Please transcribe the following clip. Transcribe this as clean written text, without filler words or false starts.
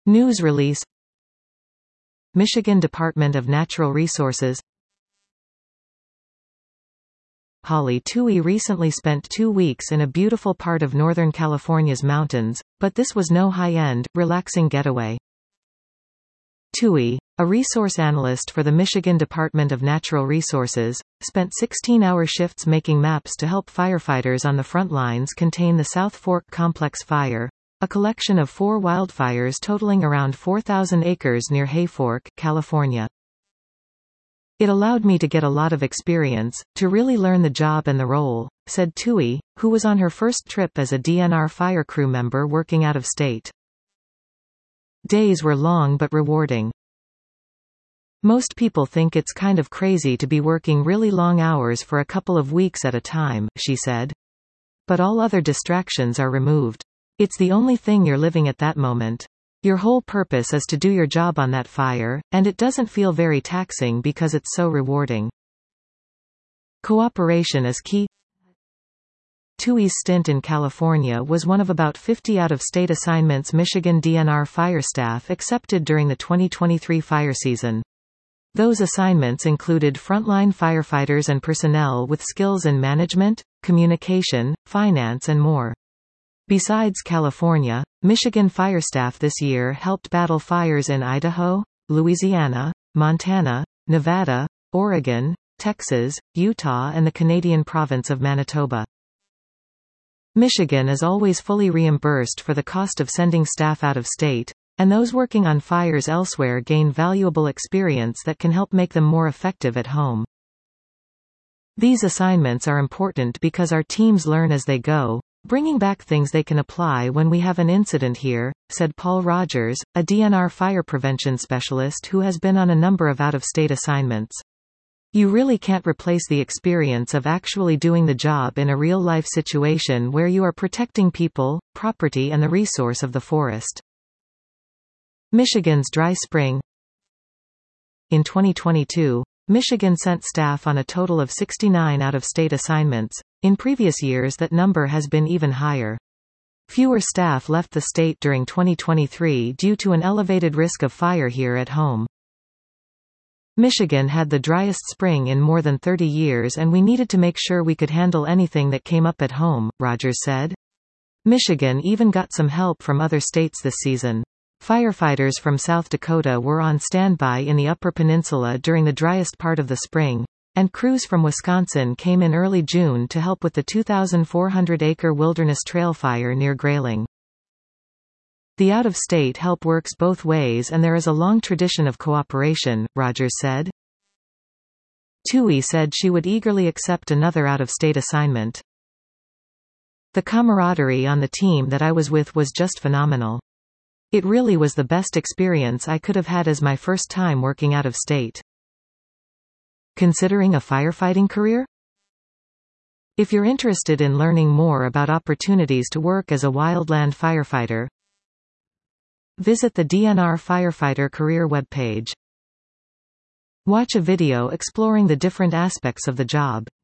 News release. Michigan Department of Natural Resources. Holly Toohey recently spent 2 weeks in a beautiful part of Northern California's mountains, but this was no high-end, relaxing getaway. Toohey, a resource analyst for the Michigan Department of Natural Resources, spent 16-hour shifts making maps to help firefighters on the front lines contain the South Fork Complex Fire, a collection of 4 wildfires totaling around 4,000 acres near Hayfork, California. It allowed me to get a lot of experience, to really learn the job and the role, said Toohey, who was on her first trip as a DNR fire crew member working out of state. Days were long but rewarding. Most people think it's kind of crazy to be working really long hours for a couple of weeks at a time, she said. But all other distractions are removed. It's the only thing you're living at that moment. Your whole purpose is to do your job on that fire, and it doesn't feel very taxing because it's so rewarding. Cooperation is key. Toohey's stint in California was one of about 50 out-of-state assignments Michigan DNR fire staff accepted during the 2023 fire season. Those assignments included frontline firefighters and personnel with skills in management, communication, finance and more. Besides California, Michigan fire staff this year helped battle fires in Idaho, Louisiana, Montana, Nevada, Oregon, Texas, Utah and the Canadian province of Manitoba. Michigan is always fully reimbursed for the cost of sending staff out of state, and those working on fires elsewhere gain valuable experience that can help make them more effective at home. These assignments are important because our teams learn as they go, bringing back things they can apply when we have an incident here, said Paul Rogers, a DNR fire prevention specialist who has been on a number of out-of-state assignments. You really can't replace the experience of actually doing the job in a real-life situation where you are protecting people, property and the resource of the forest. Michigan's dry spring. In 2022, Michigan sent staff on a total of 69 out-of-state assignments. In previous years that number has been even higher. Fewer staff left the state during 2023 due to an elevated risk of fire here at home. Michigan had the driest spring in more than 30 years and we needed to make sure we could handle anything that came up at home, Rogers said. Michigan even got some help from other states this season. Firefighters from South Dakota were on standby in the Upper Peninsula during the driest part of the spring, and crews from Wisconsin came in early June to help with the 2,400-acre Wilderness Trail fire near Grayling. The out-of-state help works both ways and there is a long tradition of cooperation, Rogers said. Toohey said she would eagerly accept another out-of-state assignment. The camaraderie on the team that I was with was just phenomenal. It really was the best experience I could have had as my first time working out of state. Considering a firefighting career? If you're interested in learning more about opportunities to work as a wildland firefighter, visit the DNR Firefighter Career webpage. Watch a video exploring the different aspects of the job.